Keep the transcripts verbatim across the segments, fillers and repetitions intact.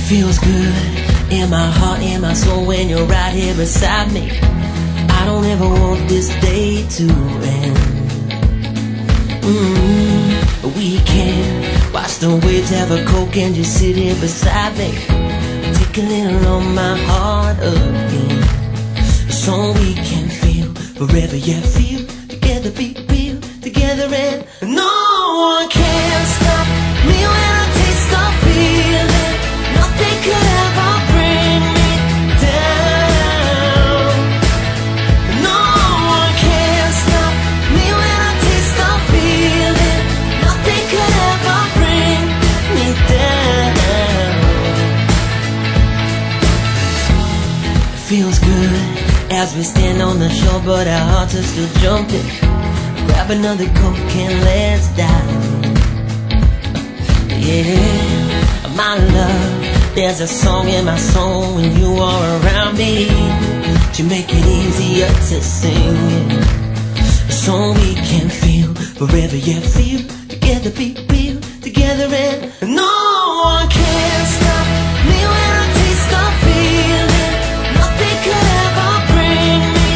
feels good in my heart, in my soul when you're right here beside me. I don't ever want this day to end. Mm-hmm. We can watch the waves, have a Coke and just sit here beside me. Take a little on my heart again, so we can feel forever, yeah, feel together, be real together, and no one can stop me when I taste the feeling. Nothing could ever bring me down. No one can stop me when I taste the feeling. Nothing could ever bring me down. It feels good as we stand on the shore, but our hearts are still jumping. Grab another Coke and let's dive in. Yeah, my love, there's a song in my soul when you are around me. To make it easier to sing it, so we can feel forever, yeah, feel together, be real together, and no one can stop me when I taste the feeling. Nothing could ever bring me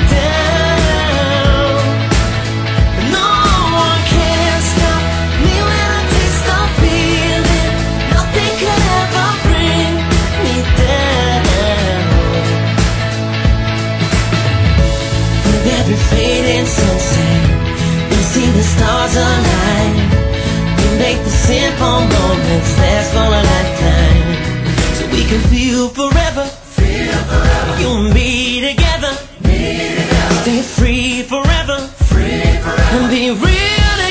down. No one can stop me when I taste the feeling. Nothing could ever bring me down. With every fading sunset, we see the stars align. We make the simple moments last for a lifetime, so we can feel forever. Feel forever. You and me together. Me together. Stay free forever. Free forever. And be real.